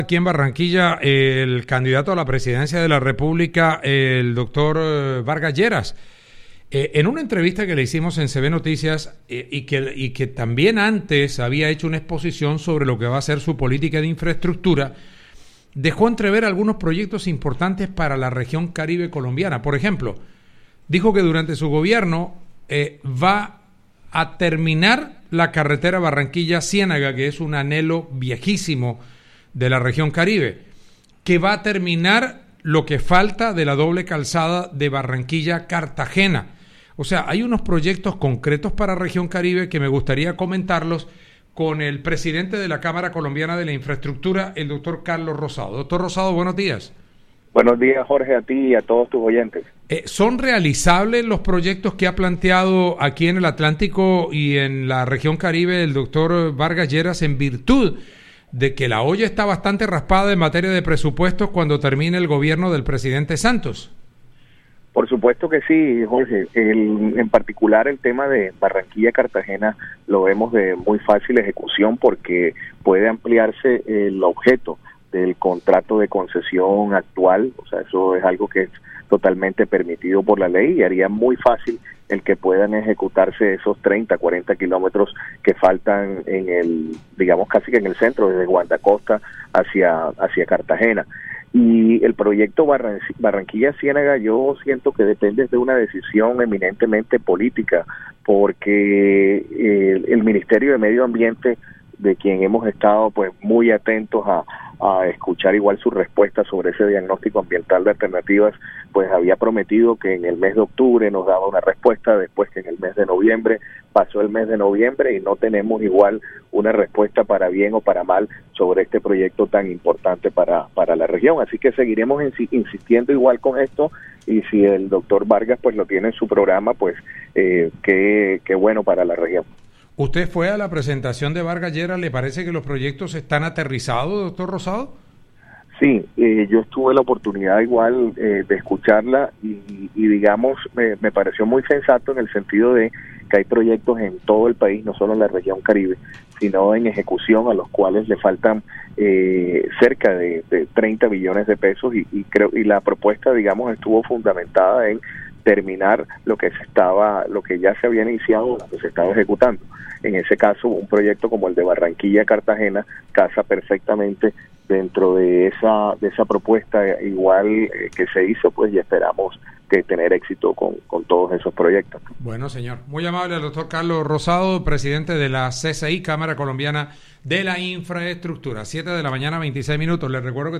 Aquí en Barranquilla, el candidato a la presidencia de la República, el doctor Vargas Lleras. En una entrevista que le hicimos en CB Noticias y que también antes había hecho una exposición sobre lo que va a ser su política de infraestructura, dejó entrever algunos proyectos importantes para la región Caribe colombiana. Por ejemplo, dijo que durante su gobierno va a terminar la carretera Barranquilla-Ciénaga, que es un anhelo viejísimo de la región Caribe, que va a terminar lo que falta de la doble calzada de Barranquilla-Cartagena. O sea, hay unos proyectos concretos para región Caribe que me gustaría comentarlos con el presidente de la Cámara Colombiana de la Infraestructura, el doctor Carlos Rosado. Doctor Rosado, buenos días. Buenos días, Jorge, a ti y a todos tus oyentes. ¿Son realizables los proyectos que ha planteado aquí en el Atlántico y en la región Caribe el doctor Vargas Lleras en virtud de que la olla está bastante raspada en materia de presupuestos cuando termine el gobierno del presidente Santos? Por supuesto que sí, Jorge. En particular el tema de Barranquilla-Cartagena lo vemos de muy fácil ejecución porque puede ampliarse el objeto del contrato de concesión actual. O sea, eso es algo que es totalmente permitido por la ley y haría muy fácil el que puedan ejecutarse esos 30, 40 kilómetros que faltan en el, digamos, casi que en el centro, desde Guanacosta hacia Cartagena. Y el proyecto Barranquilla-Ciénaga yo siento que depende de una decisión eminentemente política, porque el Ministerio de Medio Ambiente, de quien hemos estado pues muy atentos a escuchar igual su respuesta sobre ese diagnóstico ambiental de alternativas, pues había prometido que en el mes de octubre nos daba una respuesta, después que en el mes de noviembre. Pasó el mes de noviembre y no tenemos igual una respuesta para bien o para mal sobre este proyecto tan importante para la región. Así que seguiremos insistiendo igual con esto, y si el doctor Vargas pues lo tiene en su programa, pues qué bueno para la región. ¿Usted fue a la presentación de Vargas Lleras? ¿Le parece que los proyectos están aterrizados, doctor Rosado? Sí, yo tuve la oportunidad igual de escucharla y digamos, me pareció muy sensato en el sentido de que hay proyectos en todo el país, no solo en la región Caribe, sino en ejecución, a los cuales le faltan cerca de 30 billones de pesos y la propuesta, digamos, estuvo fundamentada en terminar lo que ya se había iniciado, lo que se estaba ejecutando. En ese caso, un proyecto como el de Barranquilla-Cartagena casa perfectamente dentro de esa propuesta igual que se hizo, pues, y esperamos que tener éxito con todos esos proyectos. Bueno, señor. Muy amable al doctor Carlos Rosado, presidente de la CCI, Cámara Colombiana de la Infraestructura. 7 de la mañana, 26 minutos. Les recuerdo que